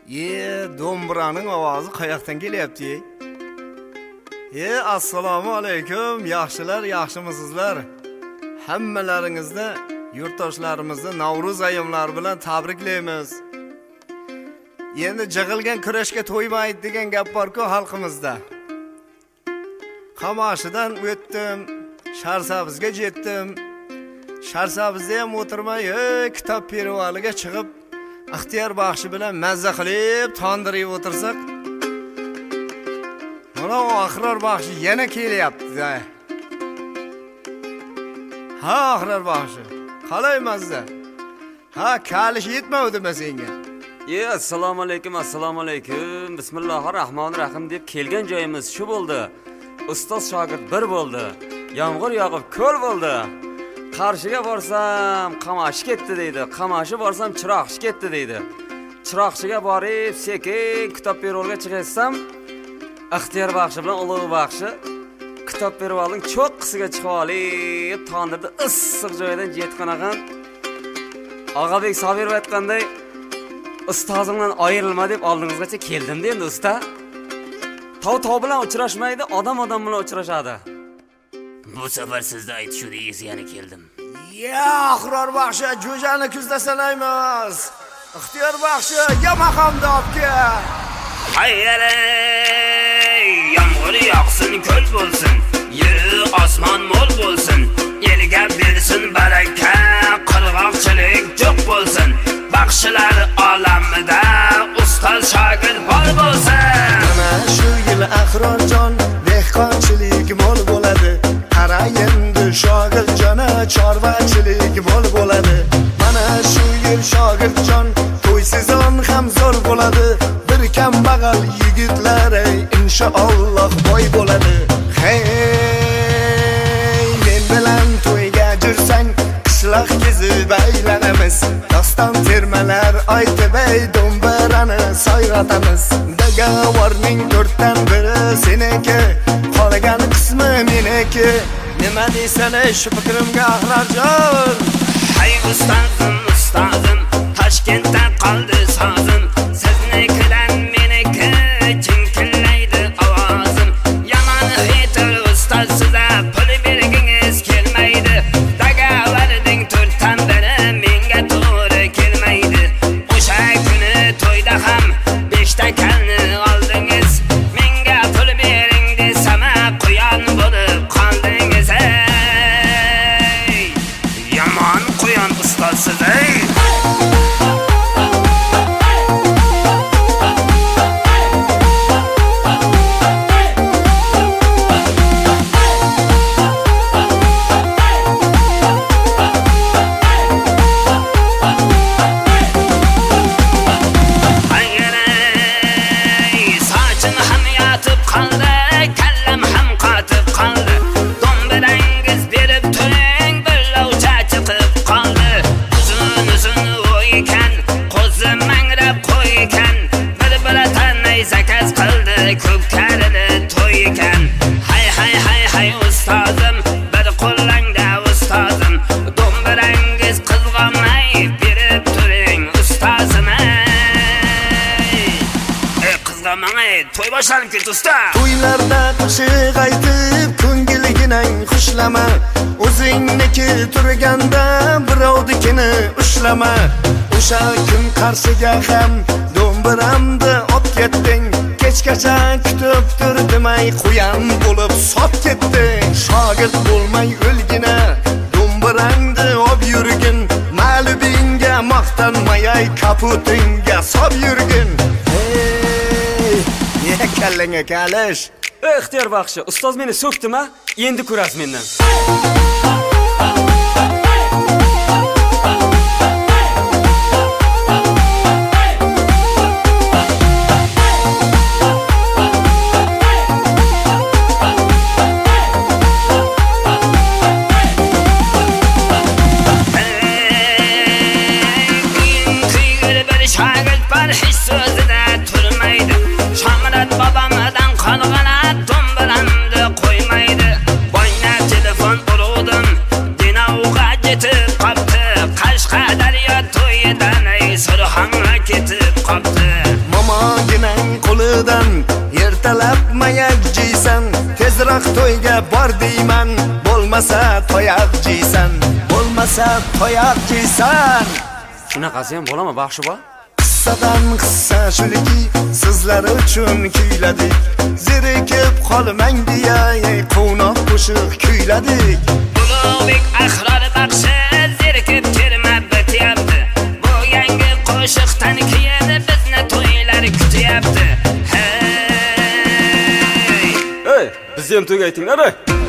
Do'mbiraning ovozi qayoqdan kelyapti? Assalomu alaykum, yaxshilar, yaxshimisizlar? Hammalaringizni, yurtdoshlarimizni Navro'z ayyomlari bilan tabriklaymiz. Endi jig'ilgan kurashga to'ymaydi degan gap bor-ku xalqimizda. Qamashidan o'tdim, Sharsabzga yetdim. Sharsabzda ham o'tirmay, kitob perivaliga chiqib, ixtiyor baxshi bilan mazza qilib tondirib o'tirsak, mana oxiror baxshi yana kelyapti. Ha, oxiror baxshi. Qalay mazza? Ha, kalish yetmavdimi senga? Assalomu alaykum, assalomu alaykum. Bismillahirrohmanirrohim deb kelgan joyimiz shu bo'ldi. Ustoz shogird bir bo'ldi. Yomg'ir yog'ib ko'l bo'ldi. Qarshiga borsam Qamashi ketdi deydi. Qamashi borsam Chiroqchi ketdi deydi. Chiroqchiga borib sekin kitob pervolga chiqsam, ixtiyor baxshi bilan ulug' baxshi kitob pervolning cho'qqisiga chiqib olib, tondirda issiq joydan jetqanagan Og'abek Sobirov aytganday, ustozimdan ayrilma deb oldingizgacha keldim-da endi usta. Tov bilan uchrashmaydi, odam bilan uchrashadi. Bu safar sizda aytishudingiz yana keldim. Oxiror baxshi jo'jani kuzda sanaymiz. Ixtiyor baxshi maqomda opke. Hayyalay, yomg'ir yoqsin, ko'l bo'lsin, yeri osmon mo'l bo'lsin, elga bersin baraka, qirg'oqchilik jo'q bo'lsin, baxshilar olamida ustoz shogird bor bo'lsin. Mana shu yil Ahrorjon dehqonchilik mo'l bo'ladi. Qara endi shogirdjona chorvachilik mo'l bo'ladi. Mana shu yil shogirdjon to'ysizon ham zo'r bo'ladi. Bir kambag'al yigitlar inshaalloh boy bo'ladi. Hey, men bilan to'yga jursang, qishloq kezib aylanamiz. Doston termalar aytib do'mbirani sayratamiz. Dagavorning 4dan biri seniki, qolgan qismi meniki. Nima deysan shu fikrimga Ahrorjon? Hay ustozim, Toshkentda qoldi sozim. Siznikidan meniki jinkillaydi ovozim. Yomon hitir ustoz siza pul bergingiz kelmaydi. Dagavarning 4dan biri menga to'g'ri kelmaydi. O'sha kuni to'yda ham 5 ta kalni oldingiz. Menga pul bering desam, quyon bo'lib qoldingiz. Yomon quyon ustoz siz. Ko'p karini to'y ekan. Hay ustozim, bir qo'llangda ustozim. Do'mbirangiz qizg'onmay berib turing ustozim. Qizg'onmang, to'y boshlanib ketdi usta. To'ylarda qo'shiq aytib ko'ngilginang xushlama. O'zingniki turganda birovnikini ushlama. O'sha kun Qarshiga ham do'mbiramni olib ketding. Kechgacha kutib turdimay quyon bo'lib sop ketding. Shogird bo'lmay o'lgina do'mbirangni olib yurgin. Ma'lubingga maqtanmay kaputingga sop yurgin. Hey, kallanga kalish. Ixtiyor baxshi, ustoz meni so'kdimi? Endi ko'rasiz mendan. Babamdan qolgan do'mbiramni qo'ymaydi. Boyna telefon urdim, deysan, tezroq to'yga bor deyman. Bo'lmasa toyaq jiysan, bo'lmasa toyaq jiysan. Shunaqasi ham bo'ladimi, Baxshibo? Qissadan qissa shuki, sizlar uchun kuyladik. Zerikib qolmang deya, quvnoq qo'shiq kuyladik. Ulug'bek Ahror Baxshi zerikib kelma bityapti. Bu yangi qo'shiqdan keyin bizni to'ylar kutyapti. Hey! Ey, bizni ham to'yga aytinglar.